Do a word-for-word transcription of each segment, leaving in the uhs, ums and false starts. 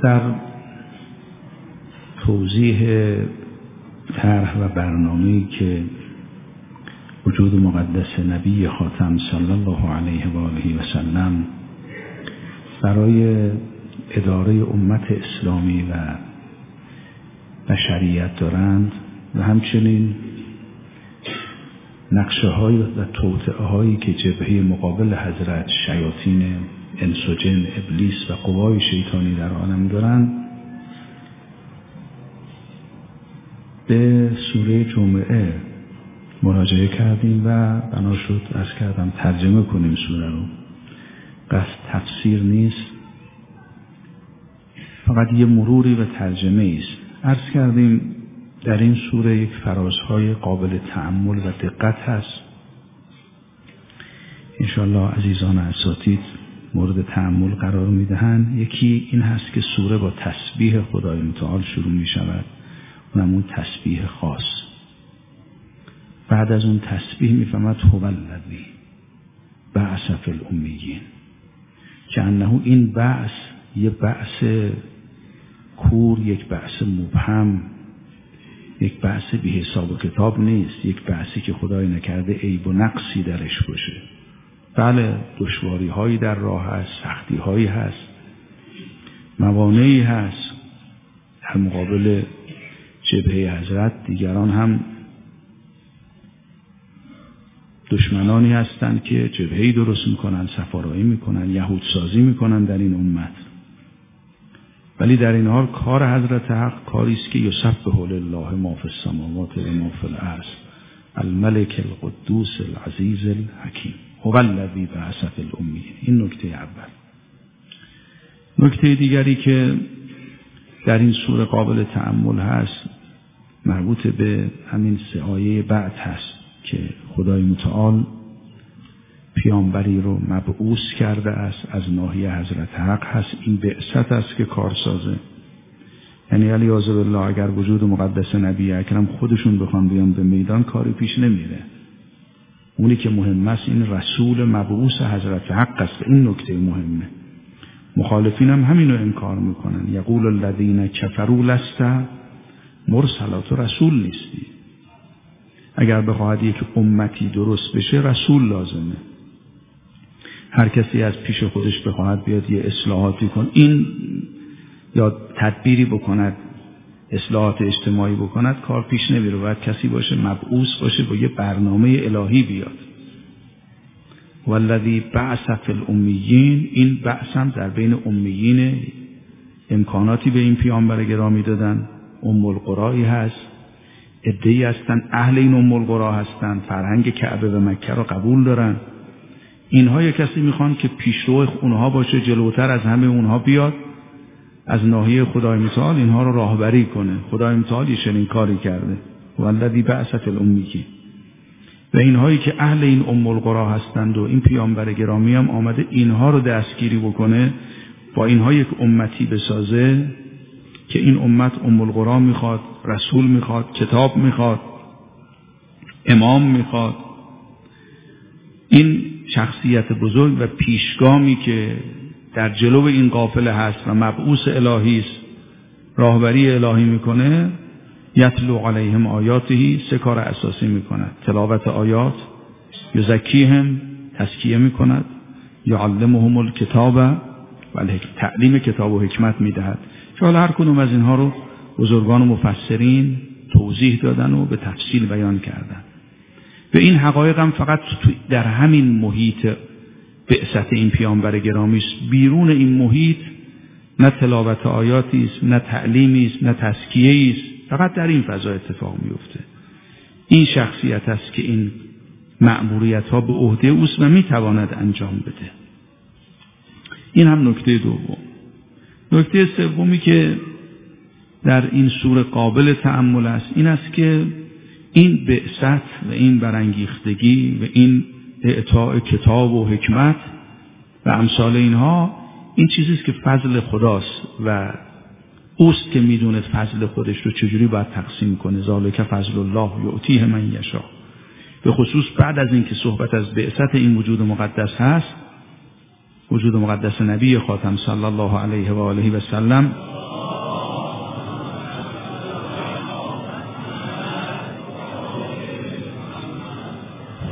در توضیح طرح و برنامه‌ای که وجود مقدس نبی خاتم صلی الله علیه و آله و سلم برای اداره امت اسلامی و بشریت دارند و همچنین نقشه های و توطئه هایی که جبهه مقابل حضرت شیاطین انس و جن، ابلیس و قوای شیطانی در عالم دارند، به سوره جمعه مراجعه کردیم و بنا شد عرض کردم ترجمه کنیم سوره رو. قصد تفسیر نیست، فقط یه مروری و ترجمه است. عرض کردیم در این سوره یک فرازهای قابل تأمل و دقت هست. انشاءالله عزیزان اساتید مورد تأمل قرار میدهند. یکی این هست که سوره با تسبیح خدای متعال شروع می شود، اونم اون تسبیح خاص. بعد از اون تسبیح می فهمد هو الذی بعث فی الامیین، که انه این بعث یه بعث کور، یک بعث مبهم، یک بعث بی حساب و کتاب نیست، یک بعثی که خدای نکرده عیب و نقصی درش باشه. بله دشواری هایی در راه هست، سختی هایی هست، موانعی هست. در مقابل جبهه حضرت دیگران هم دشمنانی هستند که جبهه‌ای درست میکنن، سفارایی میکنن، یهودسازی میکنن در این امت. ولی در این حال کار حضرت حق کاری است که یسبح لله ما فی السماوات و ما فی الارض الملک القدوس العزیز الحکیم هو الذی بعث فی الامیین. این نکته اول. نکته دیگری که در این سوره قابل تأمل هست مربوط به همین سه آیه بعد هست که خدای متعال پیامبری رو مبعوث کرده است از ناحیه حضرت حق هست. این بعثت است که کارسازه. یعنی علیاذ بالله اگر وجود مقدس نبی اکرم خودشون بخوان بیان به میدان کاری پیش نمیره. اونی که مهم است این رسول مبعوث حضرت حق است. این نکته مهمه. مخالفین هم همینو انکار میکنن. یقول الذین کفروا لست مرسلا، تو رسول نیستی. اگر بخواهد یک امتی درست بشه رسول لازمه. هر کسی از پیش خودش بخواهد بیاد یه اصلاحاتی کن، این یا تدبیری بکند، اصلاحات اجتماعی بکند، کار پیش نمیره. باید کسی باشه مبعوث باشه با یه برنامه الهی بیاد. والذی بعث فی الامیین، این بعث هم در بین امیین امکاناتی به این پیامبر گرامی دادن. ام القرایی هست، عده‌ای هستن اهل این ام القرا هستن، فرهنگ کعبه و مکه رو قبول دارن. اینها یک کسی میخوان که پیشرو اونها باشه، جلوتر از همه اونها بیاد، از ناحیه خدای متعال اینها رو راهبری کنه. خدای متعال یه چنین کاری کرده. والذی بعث فی الامیین. و اینهایی که اهل این ام القرا هستند و این پیامبر گرامی هم آمده اینها رو دستگیری بکنه، با اینها یک امتی بسازه که این امت ام القرا میخواد، رسول میخواد، کتاب میخواد، امام میخواد. این شخصیت بزرگ و پیشگامی که در جلو این قافله هست و مبعوث الهی است، راهبری الهی میکنه. یتلو علیهم آیاته، سه کار اساسی میکند. تلاوت آیات، یزکیهم، تزکیه میکند، یعلمهم الکتاب و تعلیم کتاب و حکمت میدهد. که حالا هر کدوم از اینها رو بزرگان و مفسرین توضیح دادن و به تفصیل بیان کردن. به این حقایق هم فقط در همین محیط بعثت این پیامبر گرامی است. بیرون این محیط نه تلاوت آیاتی است، نه تعلیمی است، نه تزکیه‌ای است. فقط در این فضا اتفاق میفته. این شخصیت است که این مأموریت ها به عهده اوست و میتواند انجام بده. این هم نکته دوم. نکته سومی که در این سوره قابل تأمل است این است که این بعثت و این برانگیختگی و این اعطاء کتاب و حکمت و امثال اینها این چیزی است که فضل خداست و اوست که میدونه فضل خودش رو چجوری باید تقسیم کنه. ذالک فضل الله یعطیه من یشاء. به خصوص بعد از اینکه صحبت از بعثت این وجود مقدس هست، وجود مقدس نبی خاتم صلی الله علیه و آله و سلم،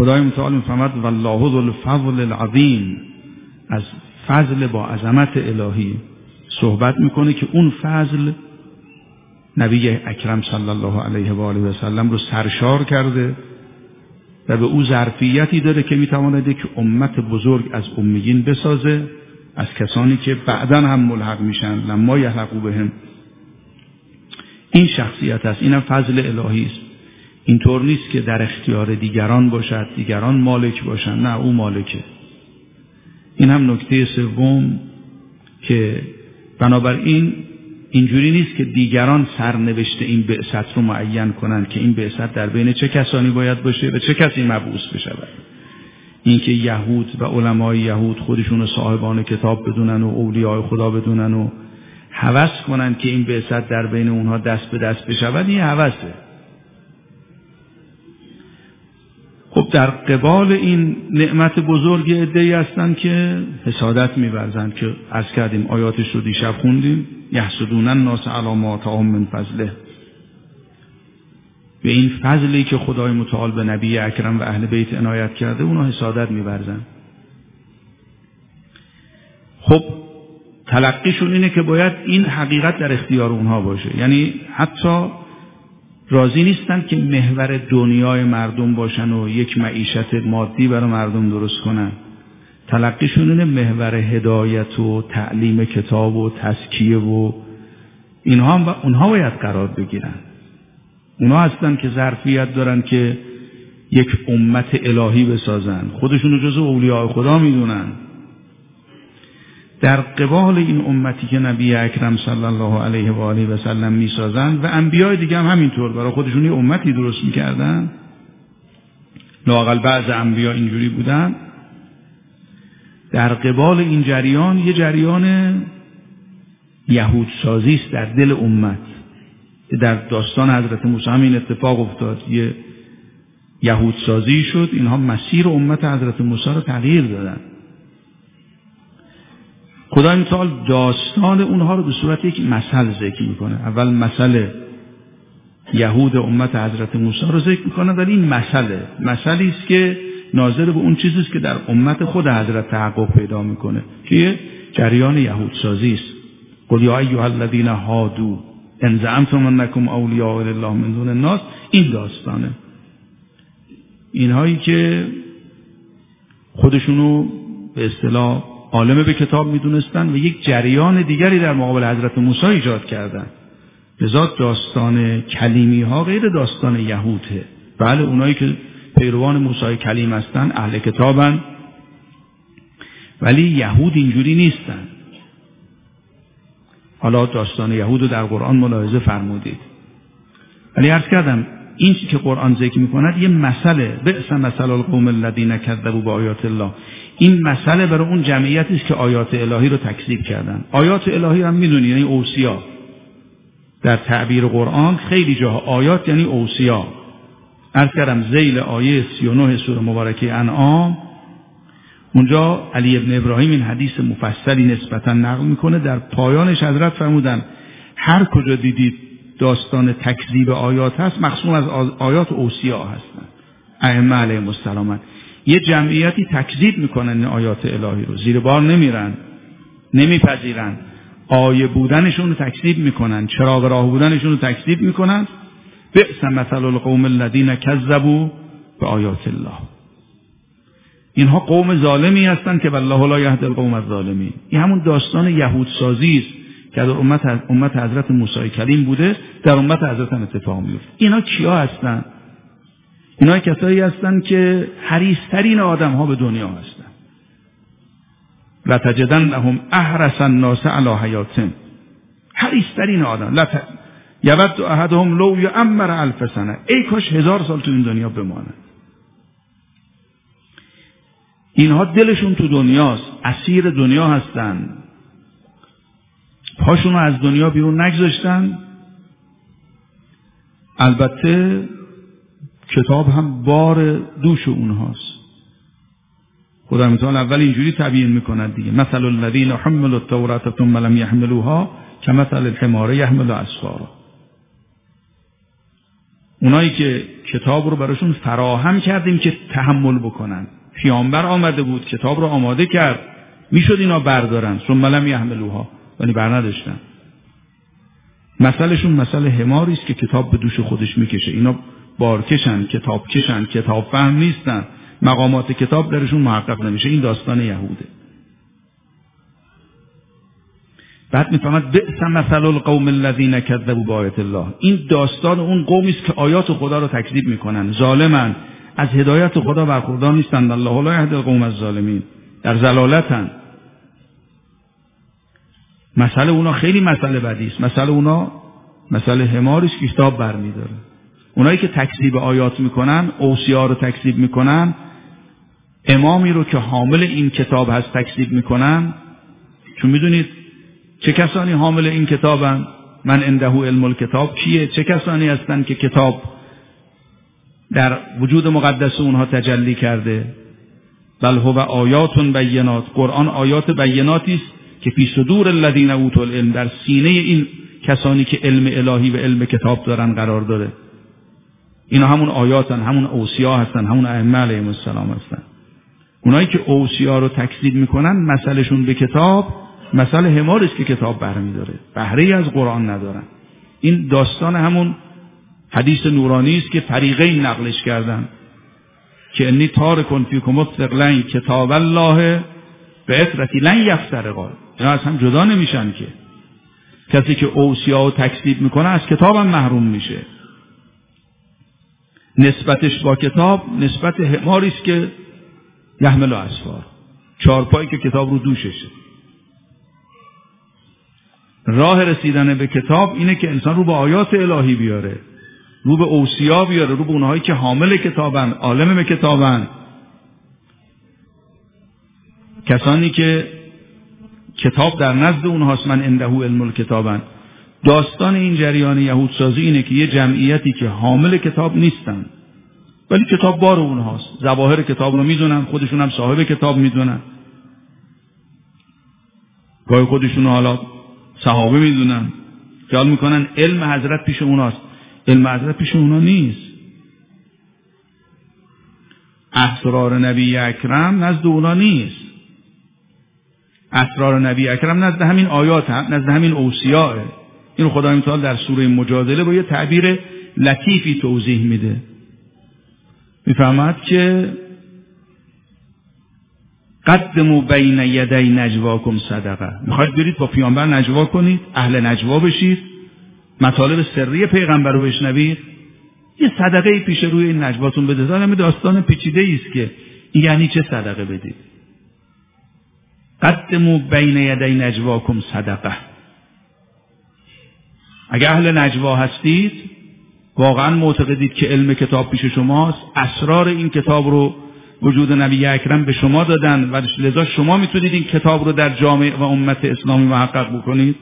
خدای متعال میفرماد والله ذو الفضل العظیم، از فضل با عظمت الهی صحبت میکنه که اون فضل نبی اکرم صلی الله علیه و آله و سلم رو سرشار کرده و به او ظرفیتی داره که میتواند که امت بزرگ از امیین بسازه، از کسانی که بعداً هم ملحق میشن لما یلحقوا بهم. این شخصیت است، اینم فضل الهی است. اینطور نیست که در اختیار دیگران باشد، دیگران مالک باشند، نه، او مالکه. این هم نکته سوم که بنابراین اینجوری نیست که دیگران سرنوشت این بعثت رو معین کنند که این بعثت در بین چه کسانی باید باشه و چه کسی مبعوث بشود. اینکه یهود و علمای یهود خودشون صاحبان کتاب بدونن و اولیاء خدا بدونن و هوس کنن که این بعثت در بین اونها دست به دست بشود، این هوسه. خب در قبال این نعمت بزرگ عده‌ای هستن که حسادت می‌ورزند که عرض کردیم آیاتش رو دیشب خوندیم، یحسدون الناس علی ما آتاهم من فضله. به این فضلی که خدای متعال به نبی اکرم و اهل بیت عنایت کرده اونا حسادت می‌ورزند. خب تلقیشون اینه که باید این حقیقت در اختیار اونها باشه، یعنی حتی راضی نیستن که محور دنیای مردم باشن و یک معیشت مادی برای مردم درست کنن. تلقیشون اینه محور هدایت و تعلیم کتاب و تزکیه و اینها هم اونها باید قرار بگیرن. اونها هستن که ظرفیت دارن که یک امت الهی بسازن، خودشون رو جزو اولیاء خدا میدونن. در قبال این امتی که نبی اکرم صلی الله علیه و آله و سلم میسازند و انبیای دیگه هم همینطور برای خودشون یه امتی درست میکردن، لااقل بعض انبیا اینجوری بودن. در قبال این جریان یه جریان یهود سازی است در دل امت. در داستان حضرت موسی هم این اتفاق افتاد، یه یهود سازی شد، اینها مسیر امت حضرت موسی رو تغییر دادن. خدای متعال داستان اونها رو به صورت یک مثل ذکر میکنه. اول مثل یهود امت حضرت موسی رو ذکر میکنه، ولی این مثله مثلی است که ناظر به اون چیزی است که در امت خود حضرت تحقق پیدا میکنه که جریان یهود سازی است. قل یا ایها الذین هادوا ان زعمتم انکم اولیاء لله من دون الناس، این داستانه. اینهایی که خودشونو به اصطلاح عالم به کتاب میدونستن و یک جریان دیگری در مقابل حضرت موسی ایجاد کردن. لذا داستان کلیمی ها غیر داستان یهوده. بله اونایی که پیروان موسی کلیم هستن اهل کتابن، ولی یهود اینجوری نیستن. حالا داستان یهود رو در قرآن ملاحظه فرمودید، ولی عرض کردم این چی که قرآن ذکر میکند یه مسئله، بئس مثل القوم الذین کذبوا بآیات الله. این مسئله برای اون جمعیتی است که آیات الهی رو تکذیب کردن. آیات الهی هم میدونید یعنی اوصیا. در تعبیر قرآن خیلی جاها آیات یعنی اوصیا. عرض کردم ذیل آیه سی و نه سوره مبارکه انعام، اونجا علی ابن ابراهیم این حدیث مفصلی نسبتا نقل میکنه. در پایانش حضرت فرمودن هر کجا دیدید داستان تکذیب آیات هست مقصود از آیات اوصیا هستن. ائمه علیهم السلام یه جمعیتی تکذیب میکنن این آیات الهی رو، زیر بار نمیرن، نمیپذیرن، آیه بودنشون رو تکذیب میکنن، چراغ راه بودنشون رو تکذیب میکنن. بئس مثل القوم الذین کذبوا بآیات الله. اینها قوم ظالمی هستند که والله لا یهدی القوم الظالمین. این همون داستان یهود سازی است که در امت امت حضرت موسی کلیم بوده، در امت حضرت هم اتفاق میفته. اینا کیا هستن؟ اینا کسایی هستن که حریص‌ترین آدم‌ها به دنیا هستن. لا تجدنهم احرص الناس علی حیاتهم. حریص‌ترین آدم. لا ت... یود احدهم لو یعمر الف سنه. ای کاش هزار سال تو این دنیا بمانند. اینها دلشون تو دنیاست، اسیر دنیا هستن، پاشون رو از دنیا بیرون نگذاشتن. البته کتاب هم بار دوش اونهاست. خدا متعال اول اینجوری تعبیر میکند دیگه، مثل الذین حملوا التوراة ثم لم يحملوها کمثل الحمار یحمل اسفارا. اونایی که کتاب رو براشون فراهم کردیم که تحمل بکنن. پیامبر آمده بود کتاب رو آماده کرد، میشد اینا بردارن، ثم لم یحملوها، ولی بر نداشتن. مسئلهشون مسئله حماری است که کتاب به دوش خودش میکشه. اینا بارکشن، کتاب کشن، کتاب فهم نیستن، مقامات کتاب درشون محقق نمیشه. این داستان یهوده. بعد میفهمد بئس مثل القوم الذین کذبوا بآیات الله. این داستان اون قومی است که آیات خدا رو تکذیب میکنن، ظالمن، از هدایت خدا برخوردار نیستند. الله لا یهدی القوم الظالمین، در ضلالتن. مسئله اونا خیلی مسئله بدی است. مسئله اونا مسئله حماری است که کتاب برمیداره. اونایی که تکذیب آیات میکنن، اوصیا رو تکذیب میکنن، امامی رو که حامل این کتاب هست تکذیب میکنن. چون میدونید چه کسانی حامل این کتابن؟ من عنده علم الکتاب کیه؟ چه کسانی هستن که کتاب در وجود مقدس اونها تجلی کرده؟ بل هو آیات بینات. قرآن آیات بیناتی است که فی صدور الذین اوتوا العلم، در سینه این کسانی که علم الهی و علم کتاب دارن قرار داره. اینا همون آیاتن، همون اوصیا هستن، همون ائمه علیهم السلام هستن. اونایی که اوصیا رو تکذیب میکنن، مسئلهشون به کتاب مسئله حماری است که کتاب برمیداره، بهره از قرآن ندارن. این داستان همون حدیث نورانی است که فریقین نقلش کردن که انی تارک فیکم الثقلین کتاب الله به اثرتی لن یفترقا. اینا از هم جدا نمیشن که. کسی که اوصیا و تکذیب میکنه از کتاب هم محروم میشه. نسبتش با کتاب نسبت حماری است که یحمل اسفار، چارپایی که کتاب رو دوششه. راه رسیدن به کتاب اینه که انسان رو به آیات الهی بیاره، رو به اوصیا بیاره، رو به اونهایی که حامل کتابن، عالم به کتابن، کسانی که کتاب در نزد اونهاست، من عنده علم الکتابن. داستان این جریان یهودسازی اینه که یه جمعیتی که حامل کتاب نیستن ولی کتاب بار اونهاست، ظواهر کتاب رو میدونن، خودشون هم صاحب کتاب میدونن، گاهی خودشون حالا صحابه میدونن، خیال میکنن علم حضرت پیش اوناست. علم حضرت پیش اونا نیست. اسرار نبی اکرم نزد اونا نیست. اسرار نبی اکرم نزد همین آیات، هم نزد همین اوصیاء. اینو خدای متعال در سوره مجادله با یه تعبیر لطیفی توضیح میده. میفهمد که قدموا بین یدی نجواکم صدقه. میخواید برید با پیامبر نجوا کنید، اهل نجوا بشید، مطالب سری پیغمبر رو بشنوید، یه صدقه پیش روی این نجواتون بده. همین داستان پیچیده است که این یعنی چه صدقه بدید. قدموا بین یدی نجواکم صدقه. اگه اهل نجوا هستید، واقعا معتقدید که علم کتاب پیش شماست، اسرار این کتاب رو وجود نبی اکرم به شما دادن و لذا شما میتونید این کتاب رو در جامعه و امت اسلامی محقق بکنید.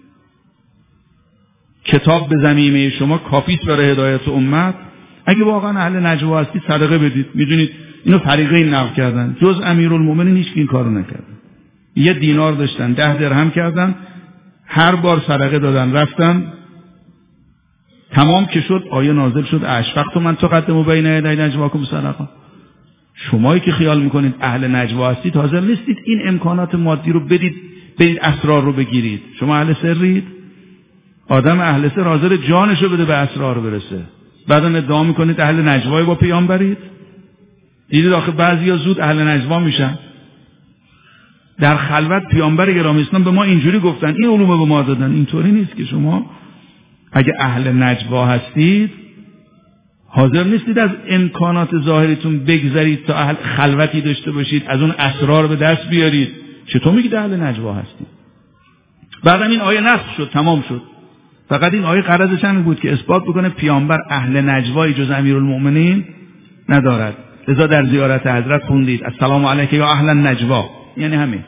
کتاب به ضمیمه شما کافیست برای هدایت امت. اگه واقعا اهل نجوا هستید صدقه بدید. میدونید اینو فریقین نقل کردن، جز امیرالمومنین هیچ این کارو نکردن. یه دینار داشتن، ده درهم کردن، هر بار صدقه دادن، رفتن، تمام که شد آیه نازل شد اشفقتم من تقدموا بین یدی نجواکم صدقه. شمایی که خیال میکنید اهل نجوا هستید، حاضر نیستید این امکانات مادی رو بدید، برید اسرار رو بگیرید. شما اهل سرید. آدم اهل سر حاضر جانش رو بده به اسرار برسه، بعدم ادعا میکنید اهل نجوای با پیامبرید. دیدید آخه بعضیا زود اهل نجوا میشن. در خلوت پیامبر گرامی اسلام به ما اینجوری گفتن، این علومو به ما دادن. اینطوری نیست که شما اگه اهل نجوا هستید حاضر نیستید از امکانات ظاهریتون بگذرید تا اهل خلوتی داشته باشید، از اون اسرار به دست بیارید. چطور میگید اهل نجوا هستید؟ بعدم این آیه نسخ شد، تمام شد. فقط این آیه غرضش همین بود که اثبات بکنه پیامبر اهل نجوای جز امیرالمؤمنین ندارد. لذا در زیارت حضرت خوندید السلام علیک یا اهل النجوا، یعنی همین.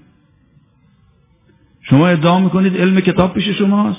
شما ادعا میکنید علم کتاب پیش شماست.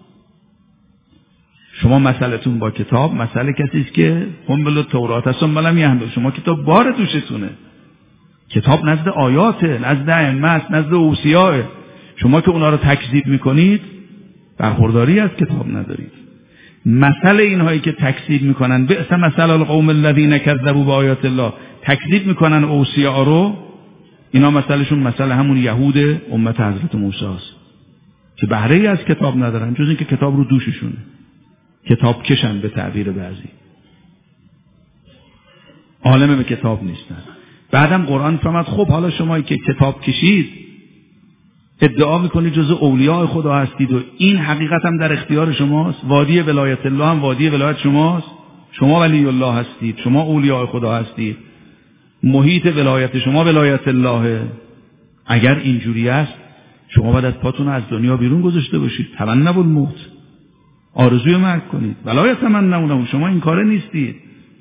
شما مسئلتون با کتاب مسئله کسی است که حمل تورات هستن ملم یحمل. شما کتاب بار دوشتونه. کتاب نزد آیاته، نزد ائمه است، نزد اوصیاء. شما که اونا رو تکذیب میکنید برخورداری از کتاب ندارید. مثل اینهایی که تکذیب میکنن، بئس مثل القوم الذین کذبوا بآیات الله، تکذیب میکنن اوصیا رو، اینا مثلشون مثل همون یهود امت حضرت موسی است که بهره ای از کتاب ندارن جز اینکه کتاب رو دوششونه، کتاب کشن به تعبیر بعضی، عالم به کتاب نیستن. بعدم قرآن فرمود خب حالا شمایی که کتاب کشید ادعا میکنید جز اولیاء خدا هستید و این حقیقت هم در اختیار شماست، وادی ولایت الله هم وادی ولایت شماست، شما ولی الله هستید، شما اولیاء خدا هستید، محیط ولایت شما ولایت الله. اگر اینجوری است شما باید از پاتون از دنیا بیرون گذاشته باشید، تمنوا الموت، آرزوی مرگ کنید، ولا تمنونه، شما این کاره نیستید،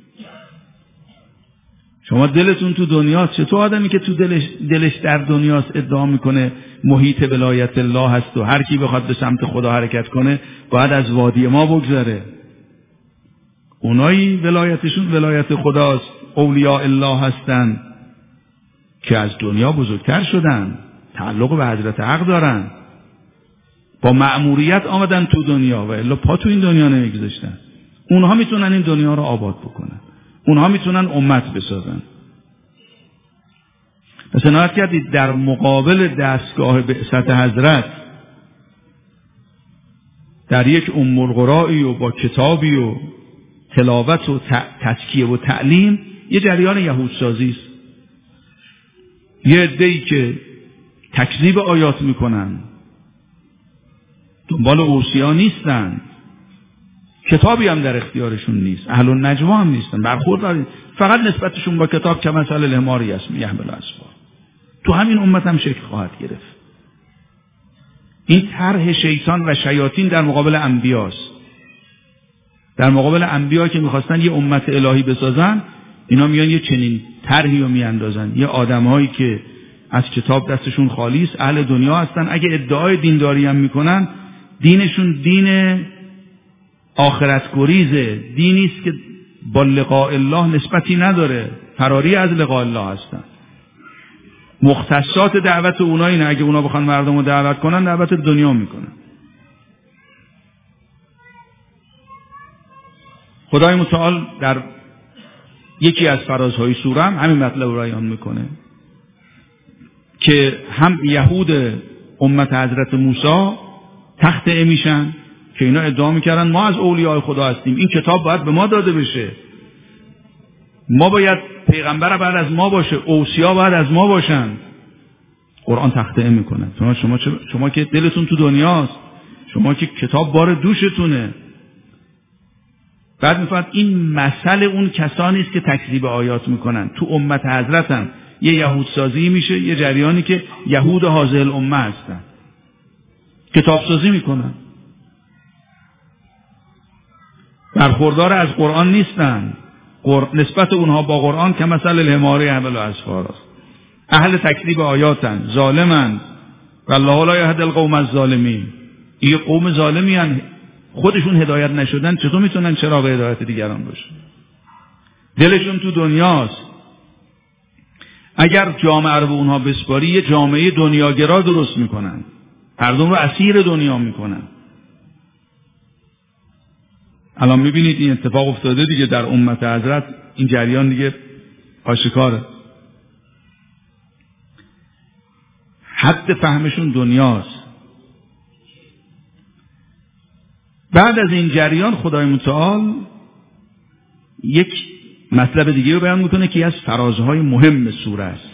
شما دلتون تو دنیاست. چطور آدمی که تو دلش دلش در دنیاست ادعا میکنه محیط ولایت الله هست و هر کی بخواد به سمت خدا حرکت کنه باید از وادی ما بگذره؟ اونایی ولایتشون ولایت خداست، اولیاء الله هستن که از دنیا بزرگتر شدن، تعلق به حضرت حق دارن، با مأموریت آمدن تو دنیا و الا پا تو این دنیا نمیگذاشتن. اونها میتونن این دنیا رو آباد بکنن، اونها میتونن امت بسازن. پس عنایت کردید در مقابل دستگاه بعثت حضرت در یک ام القرایی و با کتابی و تلاوت و تزکیه و تعلیم یه جریان یهودسازی است. یه عده‌ای که تکذیب آیات میکنن، دنبال اوصیا نیستن، کتابی هم در اختیارشون نیست، اهل النجوا هم نیستن، برخورد فقط نسبتشون با کتاب کمثل الحمار یحمل اسفار. تو همین امت هم شکل خواهد گرفت. این طرح شیطان و شیاطین در مقابل انبیاست. در مقابل انبیا که میخواستن یه امت الهی بسازن، اینا میان یه چنین طرحی رو میاندازن. یه آدمهایی که از کتاب دستشون خالی است، اهل دنیا هستن، اگه ادعای دینداری هم میکنن دینشون دین آخرت گریزه، دینی است که با لقاء الله نسبتی نداره، فراری از لقاء الله هستن. مختصات دعوت اونا اینه اگه اونا بخوان مردم رو دعوت کنن دعوت دنیا میکنن. خدای متعال در یکی از فرازهای سوره هم همین مطلب رو بیان میکنه که هم یهود امت حضرت موسی تخطئه میشن که اینا ادعا میکردن ما از اولیاء خدا هستیم، این کتاب باید به ما داده بشه، ما باید پیغمبر بعد از ما باشه، اوصیا بعد از ما باشن. قرآن تخطئه میکنه شما شما شما که دلتون تو دنیاست، شما که کتاب بار دوشتونه. بعد میفهمید این مثل اون کسانی است که تکذیب آیات میکنن. تو امت حضرت هم یه یهود سازی میشه، یه جریانی که یهود هذه الامه هستن، کتاب سازی میکنن، برخوردار از قرآن نیستن. نسبت اونها با قرآن که مثل الحمار یحمل اسفار است. اهل تکذیب آیاتن، ظالمن، والله لا یهدی القوم الظالمین. این قوم ظالمی هن، خودشون هدایت نشدن، چطور میتونن چراغ هدایت دیگران باشن؟ دلشون تو دنیاست. اگر جامعه رو به اونها بسپاری یه جامعه دنیاگرا درست میکنن، مردم رو اسیر دنیا میکنن. الان میبینید این اتفاق افتاده دیگه در امت حضرت، این جریان دیگه آشکاره. حد فهمشون دنیاست. بعد از این جریان خدای متعال یک مطلب دیگه رو بیان میکنه که از فرازهای مهم سوره است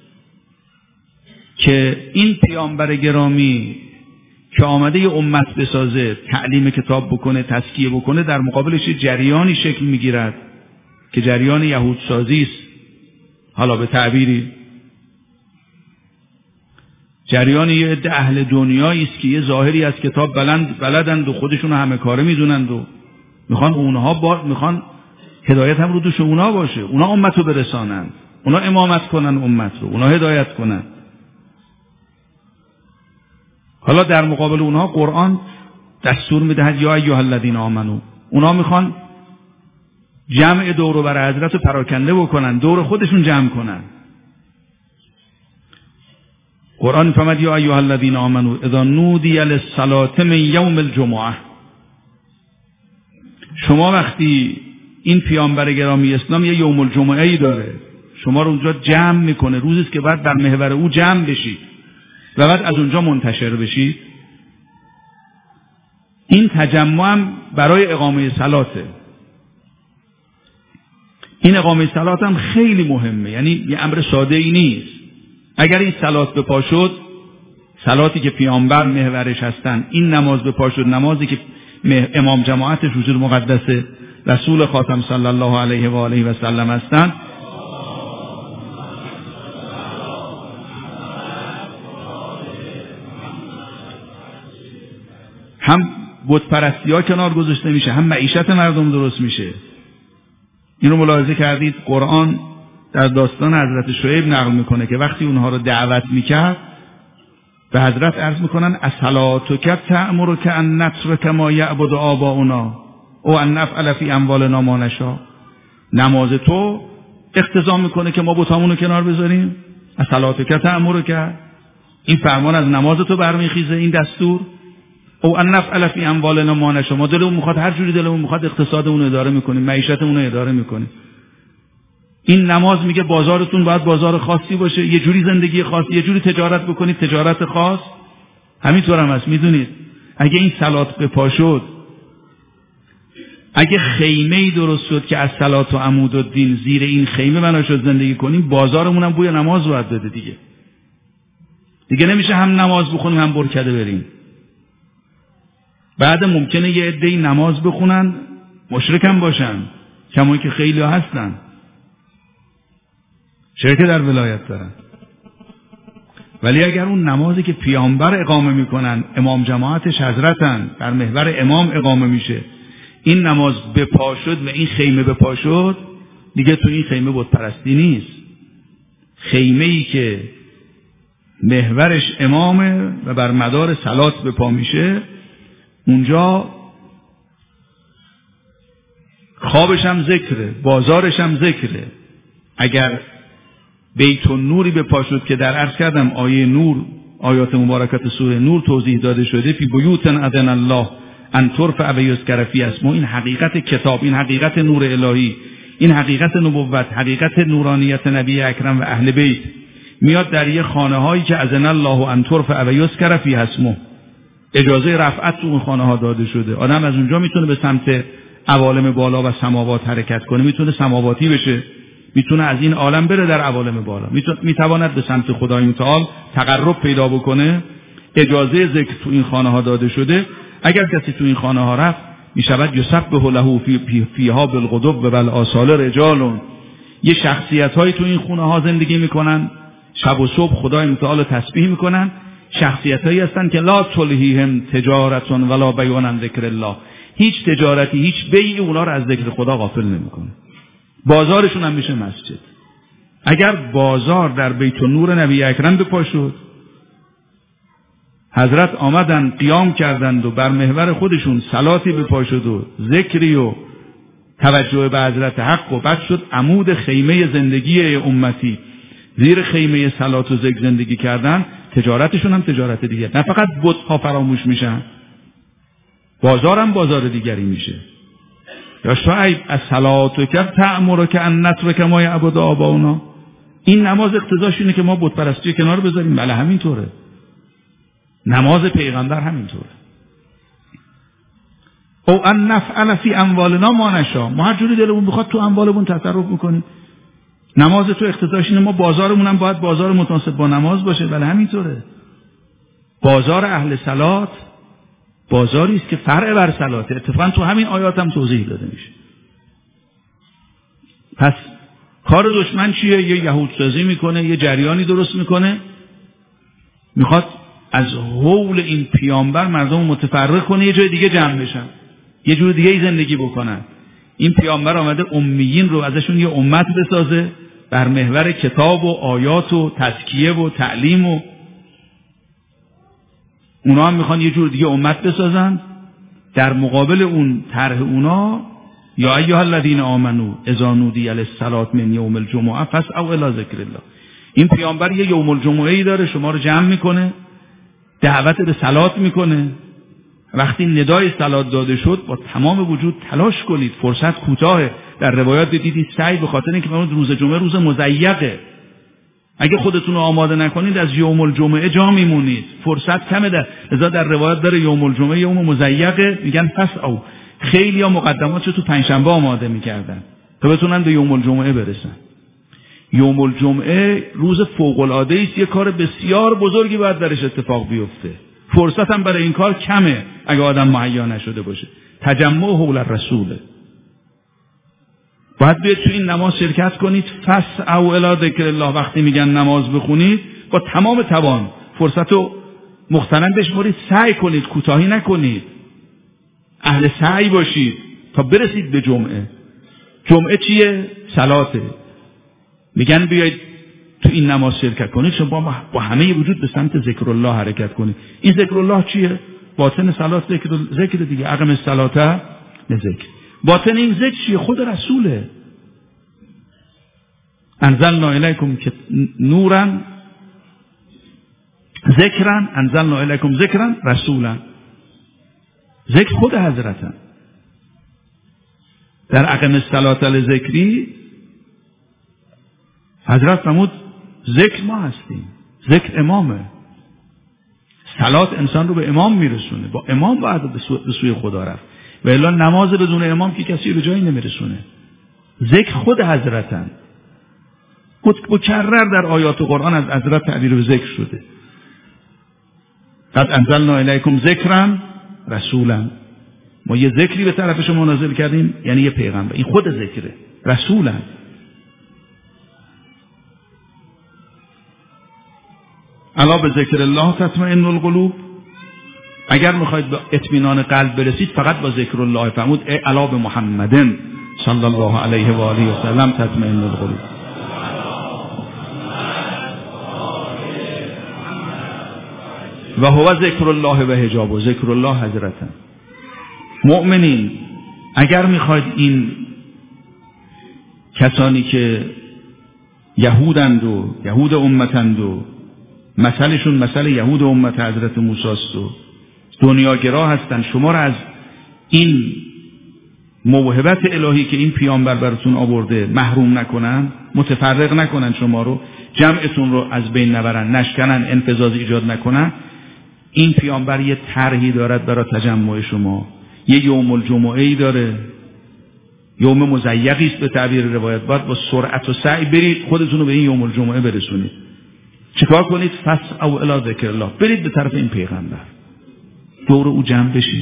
که این پیامبر گرامی که آمده یه امت بسازه، تعلیم کتاب بکنه، تزکیه بکنه، در مقابلش جریانی شکل میگیرد که جریان یهود سازی است. حالا به تعبیری جریان یه عده اهل دنیایی است که یه ظاهری از کتاب بلند بلدند و خودشون همه کاره میدونند و میخوان اونها با میخوان هدایت هم رو دوش اونها باشه، اونها امت رو برسانند، اونها امامت کنن امت رو، اونها هدایت کنن. حالا در مقابل اونها قرآن دستور میدهد یا ایها الذین آمنو، اونها میخوان جمع دور و بر حضرت رو پراکنده بکنن، دور خودشون جمع کنن. قرآن فرمود یا ایها الذین آمنو اذا نودی للصلاة من یوم الجمعه شما وقتی این پیامبر گرامی اسلام یه یوم الجمعه ای داره، شما رو اونجا جمع میکنه، روزی است که بعد در محور او جمع بشید و بعد از اونجا منتشر بشید. این تجمع هم برای اقامه صلاته. این اقامه صلات هم خیلی مهمه، یعنی یه امر ساده ای نیست. اگر این صلات به پا شد، صلاتی که پیامبر محورش هستن، این نماز به پا شد، نمازی که امام جماعتش حضور مقدس رسول خاتم صلی الله علیه و آله و سلم هستند، هم بت پرستی ها کنار گذاشته میشه، هم معیشت مردم درست میشه. اینو ملاحظه کردید قرآن در داستان حضرت شعیب نقل میکنه که وقتی اونها رو دعوت میکرد به حضرت عرض میکنن اصلاتک تأمرک ان نترک ما یعبد آباؤنا او ان نفعل فی اموالنا ما نشاء. نماز تو اقتضا میکنه که ما بتامون رو کنار بذاریم؟ اصلاتک تأمرک، این فرمان از نماز تو برمیخیزه، این دستور. او ان نفعل فی اموالنا ما نشاء، ما دلمون میخواد هر جوری دلمون میخواد اقتصادمون رو اداره میکنیم، معیشتمون رو اداره میکنیم. این نماز میگه بازارتون باید بازار خاصی باشه، یه جوری زندگی خاصی، یه جوری تجارت بکنید تجارت خاص. همینطور هم هست. میدونید اگه این صلات به پا شد، اگه خیمه‌ای درست شد که از صلات و عمود و دین زیر این خیمه بنا شد زندگی کنیم، بازارمون هم بوی نماز باید بده دیگه. دیگه نمیشه هم نماز بخونیم هم برکده بریم. بعد ممکنه یه عده‌ای نماز بخونن مشرک هم باشن، کمایی که خیلی ها هستن شرک در ولایت دارن. ولی اگر اون نمازی که پیامبر اقامه میکنن، امام جماعتش حضرتن، در محور امام اقامه میشه، این نماز به پا شد و این خیمه به پا شد، دیگه تو این خیمه بت پرستی نیست. خیمه ای که محورش امامه و بر مدار صلات به پا میشه، اونجا خوابش هم ذکره، بازارش هم ذکره. اگر بیت النوری به پا شد که در عرض کردم آیه نور، آیات مبارکات سوره نور توضیح داده شده، فی بیوت اذن الله ان ترفع و یذکر فی اسمه، این حقیقت کتاب، این حقیقت نور الهی، این حقیقت نبوت، حقیقت نورانیت نبی اکرم و اهل بیت میاد در یه خانه هایی که اذن الله ان ترفع و یذکر فی اسمه، اجازه رفعت تو اون خانه ها داده شده. آدم از اونجا میتونه به سمت عوالم بالا و سماوات حرکت کنه، میتونه سماواتی بشه، میتونه از این عالم بره در عوالم بالا، میتواند به سمت خدای متعال تقرب پیدا بکنه. اجازه ذکر تو این خانه ها داده شده. اگر کسی تو این خانه ها رفت، میشود یسبح له فی فیها بالغدو و بالآصال رجال، یه شخصیت های تو این خونه ها زندگی میکنن، شب و صبح خدای متعال تسبیح میکنن. شخصیت هایی هستن که لا تلهیهم تجارت ولا بیع عن ذکر الله، هیچ تجارتی، هیچ بیعی اونا رو از ذکر خدا غافل نمیکنه. بازارشون هم میشه مسجد. اگر بازار در بیت النور نبی اکرم به پا شد، حضرت آمدن قیام کردند و بر محور خودشون صلاتی به پا شد و ذکری و توجه به حضرت حق و بعد شد عمود خیمه زندگی امتی، زیر خیمه صلات و ذکر زندگی کردن، تجارتشون هم تجارت دیگه، نه فقط بت ها فراموش میشن، بازار هم بازار دیگری میشه. یا شعیب الصلاتک تأمرک ان نترک ما یعبد آباؤنا، این نماز اقتضاش اینه که ما بت پرستی کنار بذاریم. بله همینطوره، نماز پیغمبر همینطوره. او ان نفعل فی اموالنا ما نشاء، ما هر جوری دلمون بخواد تو اموالمون تصرف میکنیم. نماز تو اقتضاش اینه ما بازارمون هم باید بازار متناسب با نماز باشه. بله همینطوره. بازار اهل صلات بازاری است که فرع بر صلاته. اتفاقا تو همین آیات هم توضیح داده میشه. پس کار دشمن چیه؟ یه یهودسازی میکنه، یه جریانی درست میکنه، میخواد از حول این پیامبر مردم متفرق کنه، یه جای دیگه جمع بشن، یه جور دیگه زندگی بکنن. این پیامبر آمده امیین رو ازشون یه امت بسازه بر محور کتاب و آیات و تزکیه و تعلیم، و اونا هم میخوان یه جور دیگه امت بسازن. در مقابل اون طرح اونا یا ایها الذین آمنو اذا نودی للصلاة من یوم الجمعه فاسعوا الی ذکر الله. این پیامبر یه یوم الجمعه ای داره، شما رو جمع میکنه، دعوت به صلات میکنه. وقتی ندای صلات داده شد با تمام وجود تلاش کنید، فرصت کوتاهه. در روایات دیدید سعی به خاطر اینکه روز جمعه روز مضیقه، اگه خودتون رو آماده نکنید از یوم الجمعه جا میمونید، فرصت کمه. در لذا در روایت داره یوم الجمعه یوم مضیقه، میگن پس او خیلی ها مقدماتشو تو پنجشنبه آماده میکردن تا بتونن به یوم الجمعه برسن. یوم الجمعه روز فوق العاده است، یه کار بسیار بزرگی باید درش اتفاق بیفته. فرصت هم برای این کار کمه اگه آدم مهیا نشده باشه. تجمع حول الرسوله، باید بیاید تو این نماز شرکت کنید. فسعوا الی ذکر الله، وقتی میگن نماز بخونید با تمام توان فرصت رو مغتنم بشمارید، سعی کنید، کوتاهی نکنید، اهل سعی باشید تا برسید به جمعه. جمعه چیه؟ صلاته. میگن بیاید تو این نماز شرکت کنید، شما با همه وجود به سمت ذکر الله حرکت کنید. این ذکر الله چیه؟ باطن صلات ذکر ذکر دیگه، اقم الصلاه لذکر. باطن این ذکر چیه؟ خود رسوله. انزلنا الیکم که نورن ذکرن، انزلنا الیکم ذکرن رسولن. ذکر خود حضرتن. در اقم الصلاه لذکری حضرت فرمود ذکر ما هستیم، ذکر امامه. صلات انسان رو به امام میرسونه، با امام باید به سوی خدا رفت، و الا نماز بدون امام که کسی رو جایی نمیرسونه. ذکر خود حضرتن. مکرر در آیات قرآن از حضرت تعبیر به ذکر شده. قد انزلنا الیکم ذکرا رسولا، ما یه ذکری به طرف شما نازل کردیم، یعنی یه پیغمبر. این خود ذکره، رسولا. الا به ذکر الله تطمئن القلوب. اگر میخواید به اطمینان قلب برسید فقط با ذکر الله. فرمود الا به محمدن صلی الله علیه و آله و سلم تطمئن القلوب. و هو ذکر الله و حجاب، و ذکر الله حضرتن. مؤمنین اگر میخواید این کسانی که یهودند و یهود امتند و مثلشون مثل یهود امت حضرت موسی است و دنیاگرا هستن، شما را از این موهبت الهی که این پیامبر براتون آورده محروم نکنن، متفرق نکنن، شما رو جمعتون رو از بین نبرن، نشکنن، انفزاز ایجاد نکنن. این پیامبر یه طرحی دارد برای تجمع شما، یه یوم الجمعه ای داره، یوم مضیقی است به تعبیر روایت. باید با سرعت و سعی برید خودتون رو به این یوم الجمعه برسونید. چیکار کنید؟ فسعوا الی ذکر الله، برید به طرف این پیغمبر، دور او جمع بشید.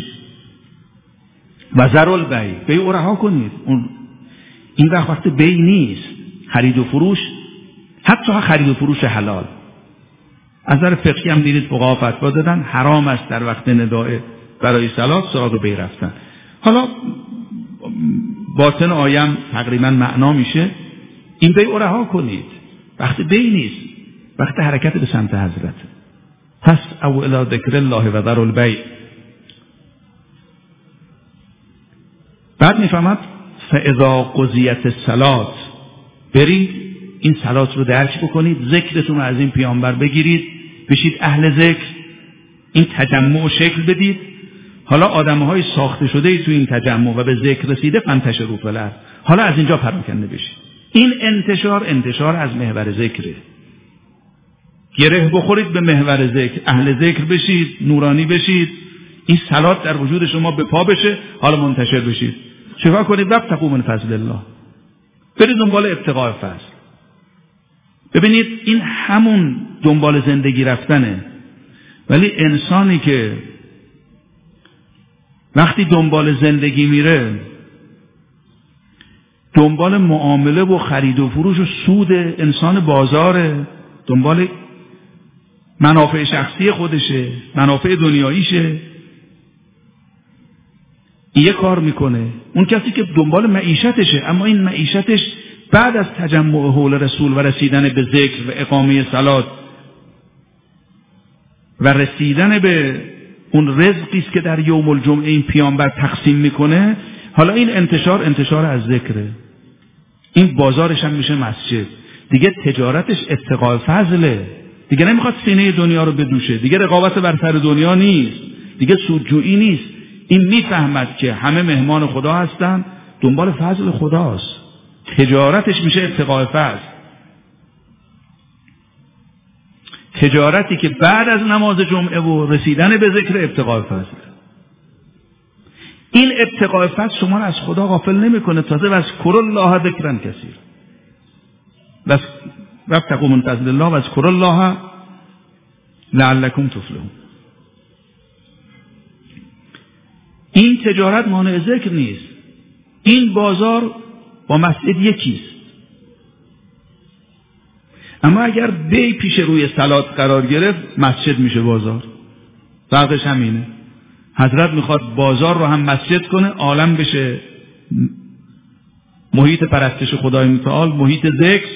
و ذروا البیع، بیع رو رها کنید. اون این وقت وقت بیع نیست، خرید و فروش، حتی خرید و فروش حلال. از نظر فقهی هم دیدید فقها فتوا دادن حرام است در وقت نداء برای صلات سراغ بیع رفتن. حالا باطن آیم تقریبا معنا میشه این بیع رو رها کنید، وقت بیع نیست، وقت حرکت به سمت حضرت. پس او الی ذکر الله و ذروا البیع. بعد میفهمد فاذا قضیت الصلاه، برید این صلات رو درک بکنید، ذکرتون رو از این پیامبر بگیرید، بشید اهل ذکر، این تجمع و شکل بدید. حالا آدم‌های ساخته شده ای تو این تجمع و به ذکر رسیده فانتشروا فی الارض، حالا از اینجا پراکنده بشید. این انتشار انتشار از محور ذکره. گره بخورید به محور ذکر، اهل ذکر بشید، نورانی بشید، این صلات در وجود شما به پا بشه، حالا منتشر بشید. چیکار کنید؟ وابتغوا من فضل الله، برید دنبال ابتغاء فضل. ببینید این همون دنبال زندگی رفتنه. ولی انسانی که وقتی دنبال زندگی میره، دنبال معامله و خرید و فروش و سود انسان بازاره، دنبال منافع شخصی خودشه، منافع دنیاییشه، یه کار میکنه. اون کسی که دنبال معیشتشه، اما این معیشتش بعد از تجمع حول رسول و رسیدن به ذکر و اقامه صلات و رسیدن به اون رزقی است که در یوم الجمعه این پیامبر تقسیم میکنه، حالا این انتشار انتشار از ذکره. این بازارش هم میشه مسجد. دیگه تجارتش اتقاء فضله، دیگه نمیخواد سینه دنیا رو بدوشه، دیگه رقابت بر سر دنیا نیست، دیگه سودجویی نیست. این میفهمد که همه مهمان خدا هستن، دنبال فضل خداست. تجارتش میشه ابتغاء فضل. تجارتی که بعد از نماز جمعه و رسیدن به ذکر ابتغاء فضل. این ابتغاء فضل شما رو از خدا غافل نمیکنه. تازه واذکروا الله ذکرا کثیرا. بس وابتغوا من فضل الله واذکروا الله لعلکم تفلحون. این تجارت مانع ذکر نیست. این بازار با مسجد یکیست. اما اگر بی پیش روی صلات قرار گرفت مسجد میشه بازار. فرقش همینه. حضرت میخواد بازار رو هم مسجد کنه، عالم بشه محیط پرستش خدای متعال، محیط ذکر،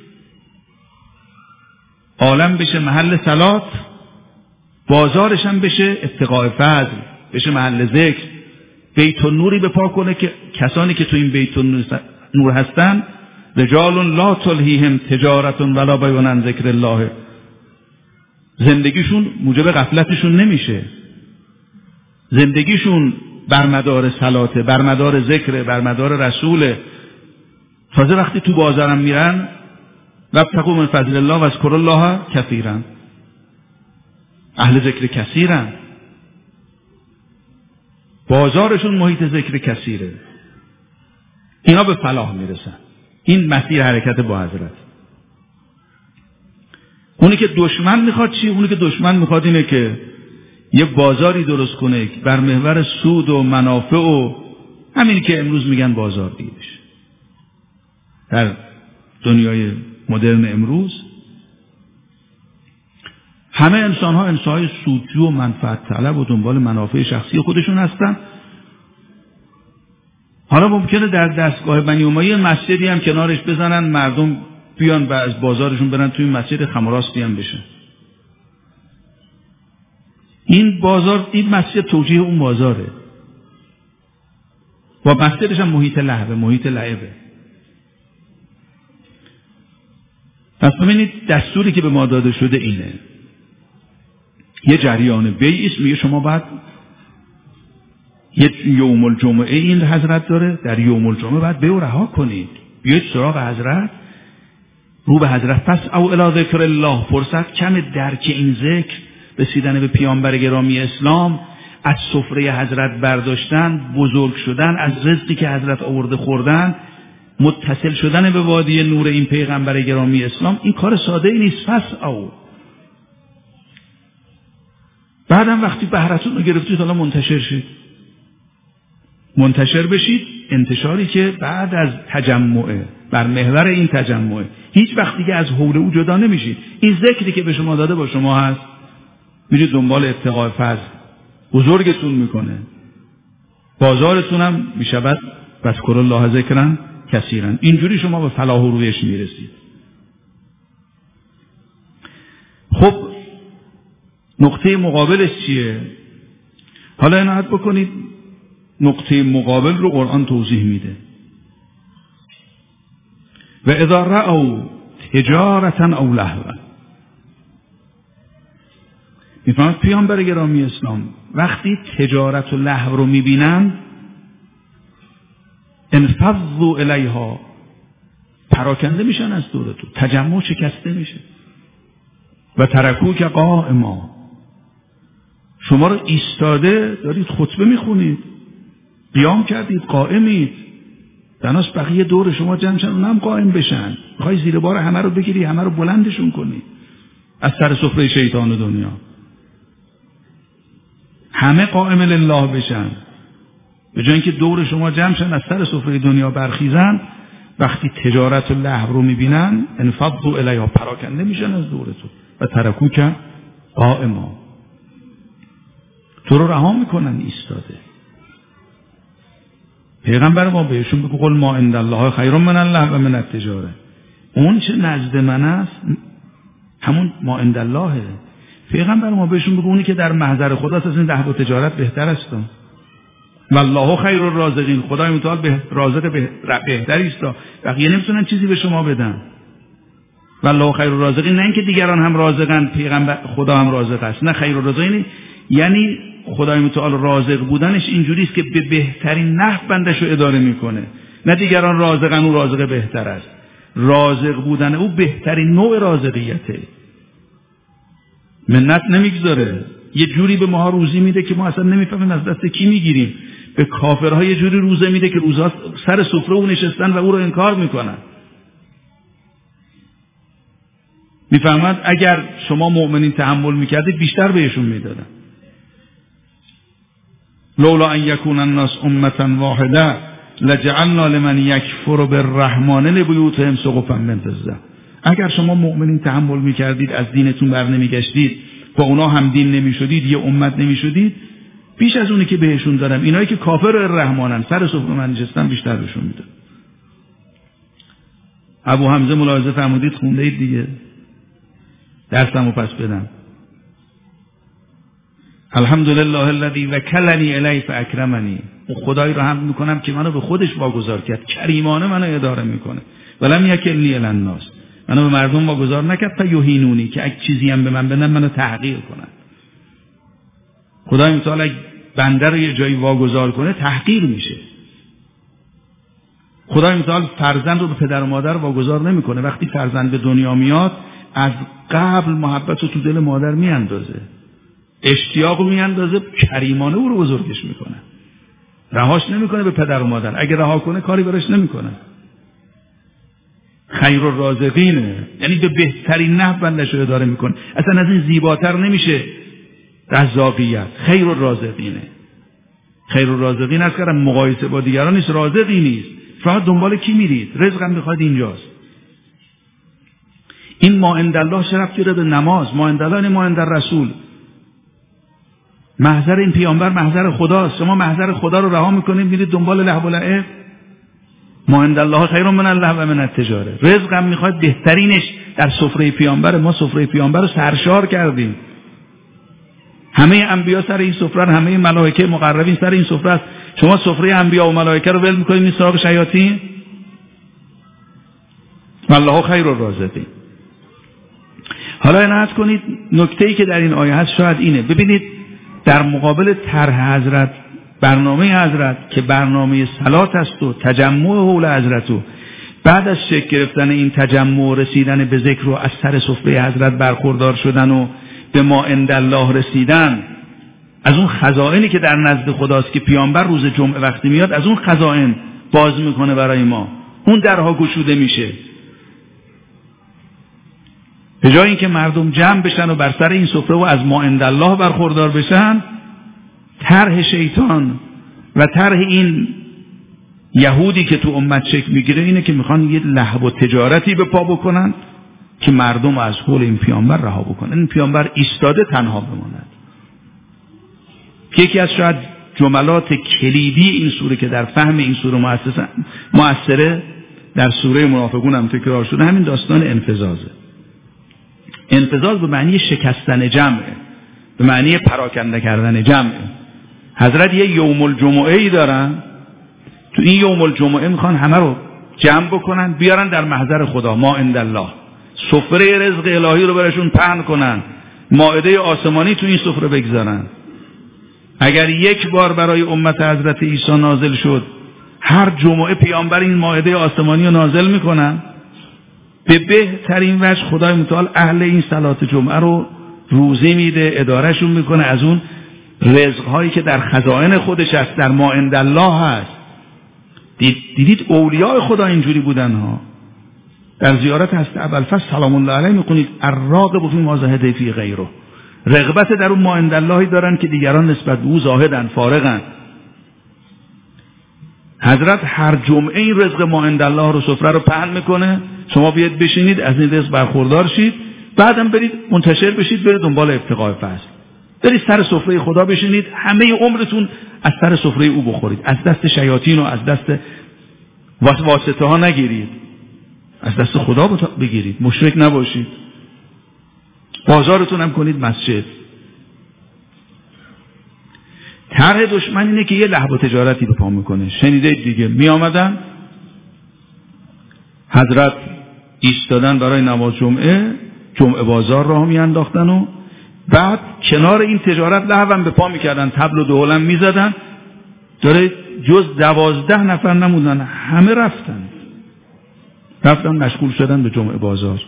عالم بشه محل صلات، بازارش هم بشه اتقاء فضل، بشه محل ذکر. بیت النوری بپا کنه که کسانی که تو این بیت النور هستن رجال لا تلهیهم تجارت ولا بیع عن ذکر الله، زندگیشون موجب غفلتشون نمیشه، زندگیشون بر مدار صلاته، بر مدار ذکر، بر مدار رسوله. تازه وقتی تو بازارم میرن وابتغوا من فضل الله واذکروا الله کثیرا، اهل ذکر کثیرن، بازارشون محیط ذکر کثیره، اینا به فلاح میرسن. این مسیر حرکت با حضرت. اونی که دشمن میخواد چی؟ اونی که دشمن میخواد اینه که یه بازاری درست کنه بر محور سود و منافع و همین که امروز میگن بازار دیگه بشه. در دنیای مدرن امروز همه انسان ها انسان های سودجو و منفعت طلب و دنبال منافع شخصی خودشون هستن. حالا ممکنه در دستگاه بنی امیه مسجدی هم کنارش بزنن، مردم بیان و از بازارشون برن توی مسجد خمراستی هم بشه. این بازار، این مسجد توجیه اون بازاره و مسجدش هم محیط لهوه، محیط لعبه. پس ببینید دستوری که به ما داده شده اینه، یه جریان بیعیست، میگه شما باید یه یوم الجمعه این حضرت داره، در یوم الجمعه باید بیع رها کنید، بیاید سراغ حضرت، رو به حضرت پس او الی ذکر الله. فرصت کم درک این ذکر، رسیدن به پیامبر گرامی اسلام، از سفره حضرت برداشتن، بزرگ شدن، از رزقی که حضرت آورده خوردن، متصل شدن به وادی نور این پیغمبر گرامی اسلام. این کار ساده ای نیست. پس او بعدم وقتی بهرتون رو گرفتید حالا منتشر شید، منتشر بشید. انتشاری که بعد از تجمعه، بر محور این تجمعه، هیچ وقت دیگه از حول او جدا نمیشید. این ذکری که به شما داده با شما هست، میرید دنبال اتقاء فضل، بزرگتون میکنه، بازارتون هم میشود واذکروا الله ذکرا کثیرا. اینجوری شما به فلاح و رویش میرسید. خب نقطه مقابلش چیه؟ حالا عنایت بکنید، نقطه مقابل رو قرآن توضیح میده. و اذا رأوا تجارتا او لهوا، میفهمد پیامبر گرامی اسلام وقتی تجارت و لهو رو میبینن انفضوا الیها، پراکنده میشن از دور تو، تجمع شکسته میشه. و ترکوک قائما، شما رو ایستاده دارید خطبه میخونید، قیام کردید، قائمید، بناس بقیه دور شما جمع شدن اونم قائم بشن، میخوای زیر بار همه رو بگیری، همه رو بلندشون کنی از سر سفره شیطان دنیا، همه قائم لله بشن، به جای اینکه دور شما جمع شدن از سر سفره دنیا برخیزن. وقتی تجارت و لهو رو میبینن انفضوا الیها، پراکنده میشن از دور تو. و ترکوک قائما، تو رو رها میکنن ایستاده. پیغمبر ما بهشون بگو قل ما عند الله خیر من الله و من التجاره، اون چه نزد من است همون ما عند اللهه. پیغمبر ما بهشون بگو اونی که در محضر خداست از این لهو و تجارت بهتر است. والله خیر الرازقین، خدای متعال به رازق بهتری است. بقیه نمیتونن چیزی به شما بدن. والله خیر الرازقین، نه اینکه دیگران هم رازقن، پیغمبر خدا هم رازق است. نه، خیر الرازقین یعنی خدای متعال رازق بودنش اینجوریست که به بهترین نحو بندش رو اداره میکنه، نه دیگران رازقن او رازق بهتر است. رازق بودن او بهترین نوع رازقیته، منت نمیگذاره، یه جوری به ما روزی میده که ما اصلا نمیفهمیم از دست کی میگیریم. به کافرها یه جوری روزه میده که روزها سر سفره او نشستن و او رو انکار میکنن. میفهمند اگر شما مؤمنین تحمل میکردید بیشتر بهشون میدادن. لولا ان یکون الناس امة واحده لجعلنا لمن یکفر بالرحمن لبیوتهم سقفا من فضة. اگر شما مؤمنین تحمل میکردید، از دینتون بر نمیگشتید، با اونا هم دین نمیشدید، یه امت نمیشدید، بیش از اونی که بهشون دادم اینایی که کافر الرحمنن سر سفره من نشستن بیشتر بهشون میدم. ابو حمزه ملاحظه فرمودید، خونده اید دیگه، درسمو پس بدم. الحمدلله الذی وکلنی الیه فاکرمنی. خدای رو حمد میکنم که منو به خودش واگذار کرد، کریمانه منو اداره میکنه. ولم یکلنی الی الناس، منو به مردم واگذار نکرد تا یهینونی، که اگه چیزی هم به من بدن منو تحقیر کنن. خدای متعال بنده رو یه جایی واگذار کنه تحقیر میشه. خدای متعال فرزند رو به پدر و مادر واگذار نمیکنه. وقتی فرزند به دنیا میاد از قبل محبت رو تو دل مادر میاندازه، اشتیاق رو میاندازه، کریمانه او رو بزرگش میکنه، رهاش نمیکنه به پدر و مادر. اگه رها کنه کاری براش نمیکنه. خیر الرازقینه، یعنی به بهترین نحو بندش رو اداره میکنه. اصلا از این زیباتر نمیشه رزاقیت. خیر الرازقینه، خیر الرازقین از کردم مقایسه با دیگران نیست، رازقی نیست. شما دنبال کی میرید؟ رزقم میخواد اینجاست. این ما عند الله شرف داره به نماز، ما عند الله ما عند رسول. محضر این پیامبر محضر خداست. شما محضر خدا رو رها میکنید میرید دنبال لهو و لعب. ما عند الله خیر من الله و من التجاره. رزقم میخواد بهترینش در سفره پیامبر. ما سفره پیامبر رو سرشار کردیم. همه انبیا سر این سفره، همه ملائکه مقربین سر این سفره است. شما سفره انبیا و ملائکه رو ول میکنید می سراغ شیاطین. والله خیر الرازقین. حالا عنایت کنید نکته‌ای که در این آیه هست شاید اینه. ببینید در مقابل طرح حضرت، برنامه حضرت که برنامه صلات است و تجمع حول حضرت، و بعد از شکل گرفتن این تجمع و رسیدن به ذکر و از سر سفره حضرت برخوردار شدن و به ما عند الله رسیدن، از اون خزائنی که در نزد خداست که پیامبر روز جمعه وقتی میاد از اون خزائن باز میکنه برای ما، اون درها گشوده میشه. به جای اینکه مردم جمع بشن و بر سر این سفره و از ما عند الله برخوردار بشن، طرح شیطان و طرح این یهودی که تو امت شکل میگیره اینه که میخوان یه لهو و تجارتی به پا بکنن که مردم از حول این پیامبر رها بکنن. این پیامبر ایستاده تنها بماند. یکی از شاید جملات کلیدی این سوره که در فهم این سوره مؤثره در سوره منافقون هم تکرار شده، همین داستان انفضاضه. انفضاض به معنی شکستن جمعه، به معنی پراکنده کردن جمعه. حضرت یه یوم الجمعه ای دارن، تو این یوم الجمعه میخوان همه رو جمع بکنن بیارن در محضر خدا، ما عند الله، سفره رزق الهی رو براشون پهن کنن، مائده آسمانی تو این سفره بگذارن. اگر یک بار برای امت حضرت عیسی نازل شد، هر جمعه پیامبر این مائده آسمانی رو نازل میکنن، به بهترین وجه خدای متعال اهل این صلات جمعه رو روزی میده، ادارهشون میکنه از اون رزقهایی که در خزائن خودش هست، در ما عند الله هست. دید دیدید اولیاء خدا اینجوری بودن ها. در زیارت هست ابوالفضل سلام الله علیه میخونید الراغب فی ما زهد فی غیره، رغبت در اون ما عند اللهی دارن که دیگران نسبت به او زاهدن، فارغن. حضرت هر جمعه این رزق ما عند الله رو سفره رو پهن میکنه، شما بیاید بشینید از این رزق برخوردار شید، بعدم برید منتشر بشید برید دنبال ابتغاء فضل، برید سر سفره خدا بشینید، همه عمرتون از سر سفره او بخورید، از دست شیاطین و از دست واسطه ها نگیرید، از دست خدا بگیرید، مشرک نباشید، بازارتون هم کنید مسجد. طرح دشمن اینه که یه لهو تجارتی به پا میکنه. شنیده دیگه، می آمدن حضرت ایستادن برای نماز جمعه، جمعه بازار راه می انداختن و بعد کنار این تجارت لهوم به پا میکردن، طبل و دهلم میزدن، داره جز دوازده نفر نموندن، همه رفتن رفتن مشغول شدن به جمعه بازار.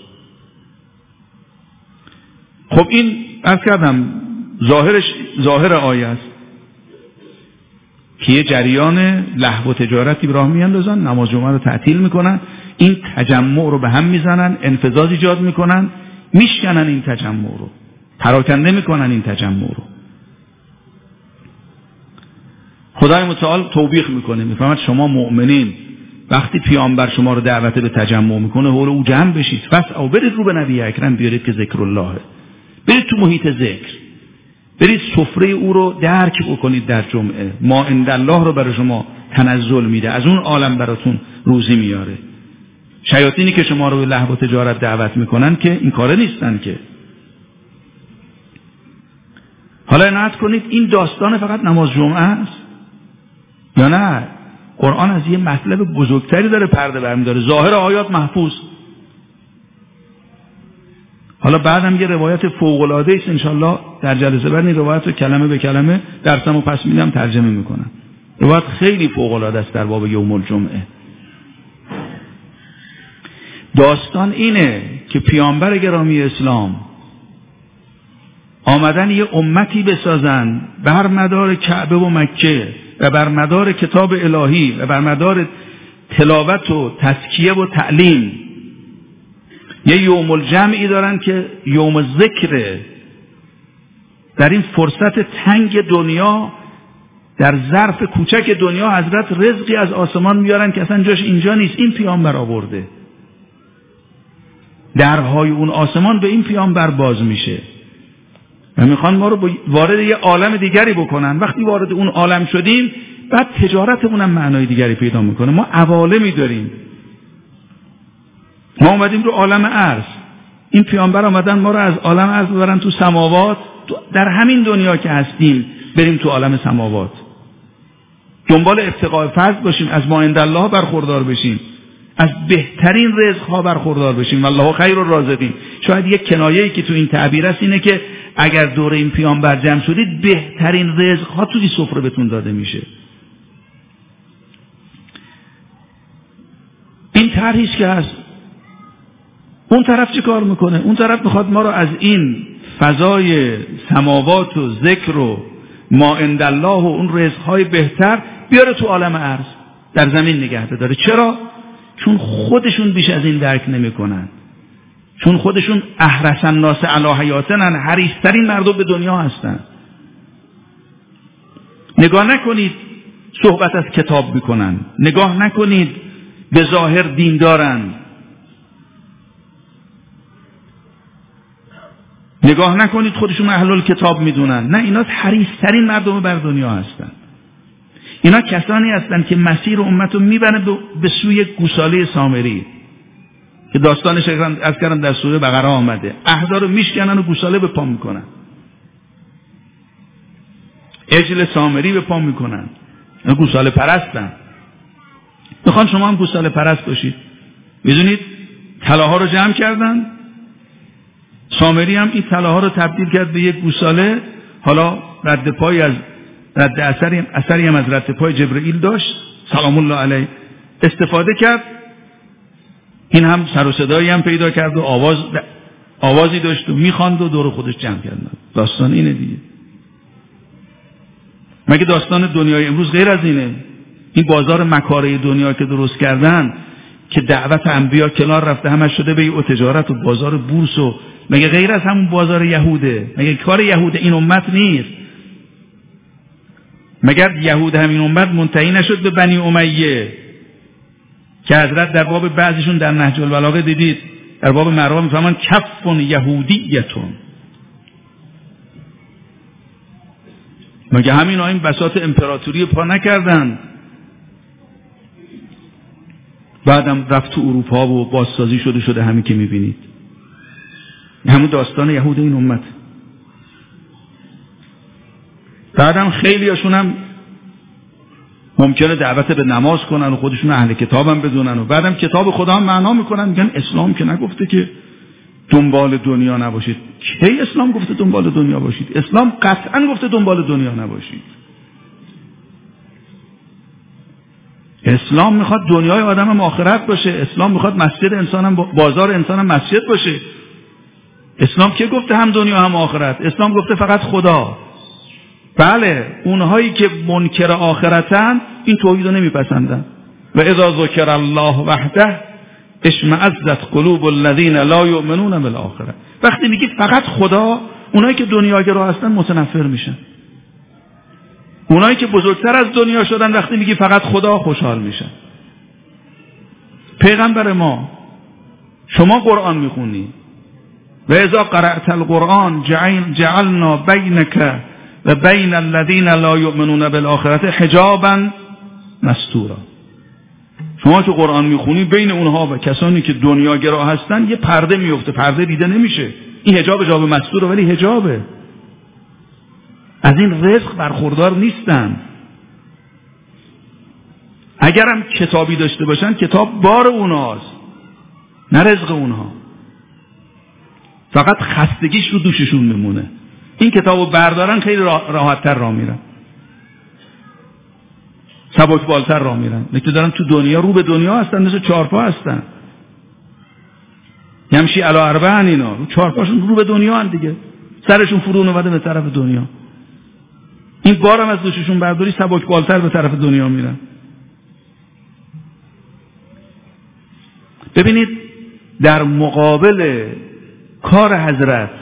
خب این عرض کردم ظاهرش ظاهر آیه است که یه جریان لهو و تجارتی به راه میاندازن، نماز جمعه رو تعطیل میکنن، این تجمع رو به هم میزنن، انفضاض ایجاد میکنن، میشکنن این تجمع رو، پراکنده میکنن این تجمع رو. خدای متعال توبیخ میکنه، میفهمد شما مؤمنین وقتی پیامبر شما رو دعوت به تجمع میکنه حول او جمع بشید، پس او برید رو به نبی اکرم بیارید که ذکر اللهه، برید تو محیط ذکر، برید سفره او رو درک بکنید در جمعه، ما عند الله رو برای شما تنزل میده، از اون عالم براتون روزی میاره. شیاطینی که شما رو به لهو و تجارت دعوت میکنن که این کاره نیستن که. حالا عنایت کنید این داستان فقط نماز جمعه است یا نه؟ قرآن از یه مطلب بزرگتری داره پرده برمی‌داره. ظاهر آیات محفوظ. حالا بعدم یه روایت فوق‌العاده است انشالله در جلسه بعد این روایت رو کلمه به کلمه درسمو پس میدم ترجمه میکنم. روایت خیلی فوق‌العاده است در باب یوم الجمعه. داستان اینه که پیامبر گرامی اسلام آمدن یه امتی بسازن بر مدار کعبه و مکه و بر مدار کتاب الهی و بر مدار تلاوت و تزکیه و تعلیم. یه یوم الجمعی دارن که یوم ذکره. در این فرصت تنگ دنیا، در ظرف کوچک دنیا، حضرت رزقی از آسمان میارن که اصلا جاش اینجا نیست، این پیامبر آورده. درهای اون آسمان به این پیامبر باز میشه و میخوان ما رو وارد یه عالم دیگری بکنن. وقتی وارد اون عالم شدیم بعد تجارتمون هم معنای دیگری پیدا میکنه. ما عوالمی داریم، ما اومدیم رو عالم ارض، این پیامبر آمدن ما رو از عالم ارض ببرن تو سماوات، در همین دنیا که هستیم بریم تو عالم سماوات، دنبال ابتغاء فضل باشیم، از ما عند الله برخوردار بشیم، از بهترین رزق ها برخوردار بشیم. والله خیر الرازقین. شاید یک کنایه‌ای که تو این تعبیر است اینه که اگر دور این پیامبر جمع شدید بهترین رزق ها توی سفره بهتون داده میشه. این طرحی است که هست. اون طرف چه کار میکنه؟ اون طرف میخواد ما رو از این فضای سماوات و ذکر و ما عند الله و اون رزق‌های بهتر بیاره تو عالم ارض، در زمین نگه داره. چرا؟ چون خودشون بیش از این درک نمیکنن، چون خودشون احرس الناس علی حیاتن، حریص‌ترین مردم به دنیا هستن. نگاه نکنید صحبت از کتاب میکنن، نگاه نکنید به ظاهر دین دارن، نگاه نکنید خودشون اهل الکتاب میدونن. نه، اینا حریص‌ترین مردم بر دنیا هستن. اینا کسانی هستن که مسیر امت رو میبرن به سوی گوساله سامری که داستانش از کردم در سوره بقره آمده. اهدا رو میشکنن و گوساله به پا میکنن، عجل سامری به پا میکنن. اینا گوساله پرستن. میخوان شما هم گوساله پرست باشید. میدونید طلاها رو جمع کردن، سامری هم این طلاها رو تبدیل کرد به یک گوساله. حالا رد پای از رد اثری هم, اثری هم از رد پای جبرئیل داشت سلام الله علیه، استفاده کرد. این هم سر و صدایی هم پیدا کرد و آواز آوازی داشت و میخواند و دور خودش جمع کرد. داستان اینه دیگه. مگه داستان دنیای امروز غیر از اینه؟ این بازار مکاره دنیا که درست کردن که دعوت انبیا کنار رفته، همش شده به او تجارت و بازار بورس و مگه غیر از همون بازار یهوده؟ مگه کار یهود این امت نیست؟ مگر یهود همین امت منتهی نشد به بنی امیه که حضرت در باب بعضیشون در نهج البلاغه دیدید، در باب مروا میفهمن کفن یهودیتون. مگه همین این بساط امپراتوری پا نکردن؟ بعدم رفت تو اروپا و بازسازی شده شده همین که میبینید. همون داستان یهود این امت. بعدم خیلی هاشون هم ممکنه دعوت به نماز کنن و خودشون اهل کتاب هم بدونن و بعدم کتاب خدا هم معنا میکنن، میگن اسلام که نگفته که دنبال دنیا نباشید. کی اسلام گفته دنبال دنیا باشید؟ اسلام قطعا گفته دنبال دنیا نباشید. اسلام میخواد دنیای آدم هم آخرت باشه. اسلام میخواد مسجد انسان هم بازار انسان هم مسجد باشه. اسلام که گفته هم دنیا هم آخرت؟ اسلام گفته فقط خدا. بله، اونهایی که منکر آخرتن این توحید رو نمیپسندن. و اذا ذکر الله وحده اشمئزت قلوب الذین لا یؤمنون بالآخرة. وقتی میگی فقط خدا، اونایی که دنیاگرا هستن متنفر میشن. اونایی که بزرگتر از دنیا شدن وقتی میگی فقط خدا خوشحال میشن. پیغمبر ما، شما قرآن میخونی و اذا قرأت القرآن جعلنا بینک و بین الذین لا یؤمنون بالآخرة حجابا مستورا. شما که قرآن میخونی بین اونها و کسانی که دنیاگرا هستن یه پرده میفته، پرده دیده نمیشه. این حجاب حجاب مستوره، ولی حجابه. از این رزق برخوردار نیستن. اگرم کتابی داشته باشن کتاب بار اوناست، نه رزق اونها. فقط خستگیش رو دوششون میمونه. این کتابو بردارن خیلی راحت‌تر راه میرن، سبک بالتر راه میرن. نکته دارن تو دنیا رو به دنیا هستن، مثل چارپا هستن. یمشی علی اربعن، اینا رو چارپاشون رو به دنیا هستن دیگه، سرشون فرو اومده به طرف دنیا. این بارم از دوششون برداری سبک بالتر به طرف دنیا میرن. ببینید در مقابل کار حضرت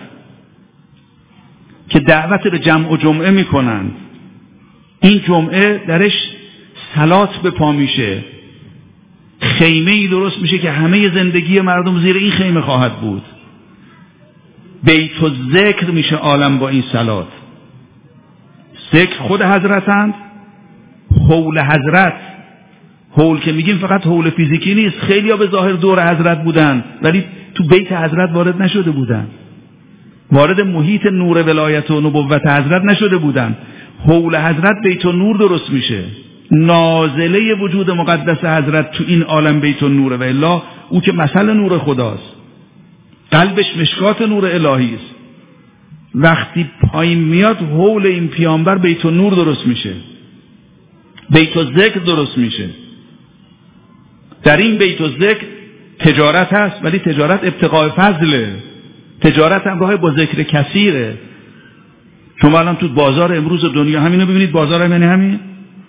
که دعوت به جمع و جمعه میکنند، این جمعه درش صلات به پا میشه، خیمه ای درست میشه که همه زندگی مردم زیر این خیمه خواهد بود. بیت الذکر میشه عالم با این صلات. ذکر خود حضرتند، حول حضرت. حول که میگیم فقط حول فیزیکی نیست. خیلی ها به ظاهر دور حضرت بودن ولی تو بیت حضرت وارد نشده بودن، وارد محیط نور ولایت و نبوت حضرت نشده بودن. حول حضرت بیت النور درست میشه. نازله وجود مقدس حضرت تو این عالم بیت النور، و الا او که مثل نور خداست، قلبش مشکات نور الهی است. وقتی پایین میاد حول این پیامبر بیت النور درست میشه، بیت الذکر درست میشه. در این بیت الذکر تجارت هست، ولی تجارت ابتغاء فضله. تجارت همراه با ذکر کثیره. شما الان تو بازار امروز دنیا همینو ببینید، بازار هم یعنی همین.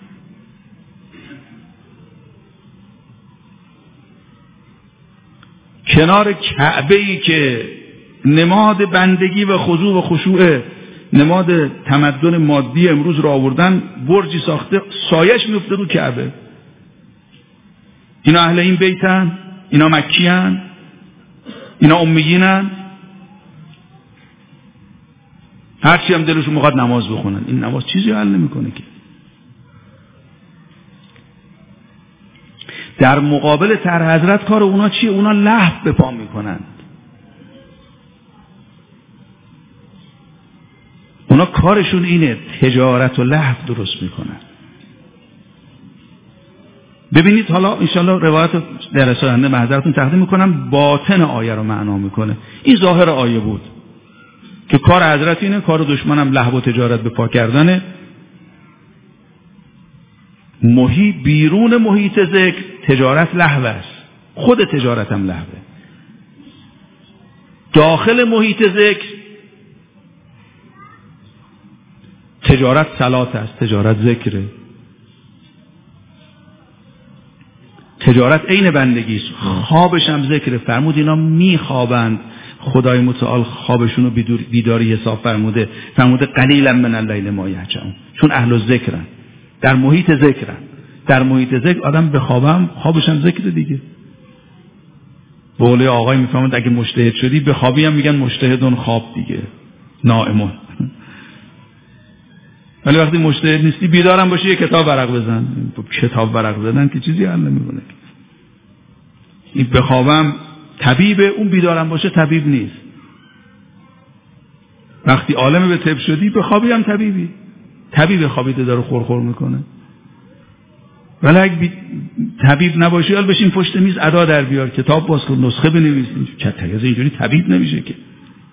کنار کعبه ای که نماد بندگی و خضوع و خشوع، نماد تمدن مادی امروز را آوردن، برجی ساخته سایش میفته رو کعبه. اینا اهل این بیتن؟ اینا مکیان؟ اینا امیینن؟ هرچی هم دلشون میخواد نماز بخونن. این نماز چیزی حل نمیکنه که. در مقابل طرح حضرت کار اونا چیه؟ اونا لهو به پا میکنن. اونا کارشون اینه، تجارت و لهو درست میکنن. ببینید حالا انشالله روایت درس آینده محضرتون تقدیم میکنم، باطن آیه رو معنا میکنه. این ظاهر آیه بود که کار حضرت اینه، کار دشمنم لهو و تجارت به پا کردنه. محیط بیرون محیط ذکر تجارت لهو است، خود تجارت هم لهوه. داخل محیط ذکر تجارت صلات است، تجارت ذکره. تجارت عین بندگی است، خوابش هم ذکره. فرمود اینا میخوابند، خدای متعال خوابشون رو بیداری حساب فرموده. فرموده قلیلا من اللیل ما یهجعون، چون اهل ذکرن، در محیط ذکرن. در محیط ذکر آدم بخوابم خوابش هم ذکر دیگه. به قول آقای میفهمند اگه مجتهد شدی بخوابی هم میگن مجتهدون خواب دیگه، نائمون. ولی وقتی مجتهد نیستی بیدارم باشی یه کتاب ورق بزن. کتاب ورق زدن که چیزی حل نمیکنه. این بخوابم طبیبه، اون بیدارم باشه طبیب نیست. وقتی عالم به طب شدی بخوابی هم طبیبی. طبیب خوابیده داره خورخور میکنه. ولی اگه طبیب نباشی حال بشین پشت میز ادا در بیار، کتاب باز کن، نسخه بنویس. چطوری از اینجوری طبیب نمیشه که.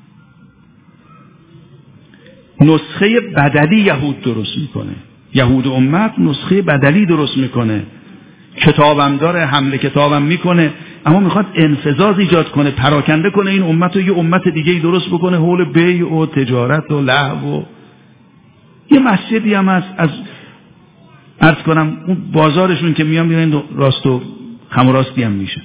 نسخه بدلی یهود درست میکنه، یهود امت نسخه بدلی درست میکنه، کتابم داره، حمله کتابم میکنه، اما میخواد انفذاز ایجاد کنه، پراکنده کنه این امت رو، یه امت دیگه درست بکنه، حول بیع و تجارت و لهو و یه مسجدی هم از از عرض کنم اون بازارشون که میان میرن راست و خم و راستی هم میشه.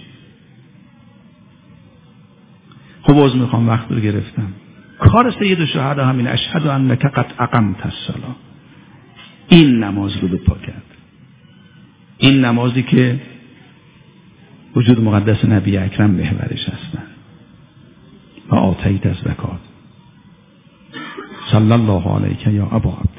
خب باز میخوام وقت رو گرفتم. کار سید الشهدا همین اشهد انک قد اقمت الصلاة، این نماز رو به پا کرد. این نمازی که وجود مقدس نبی اکرم محورش هستن و آتیت از زکات. صلی الله علیک یا ابا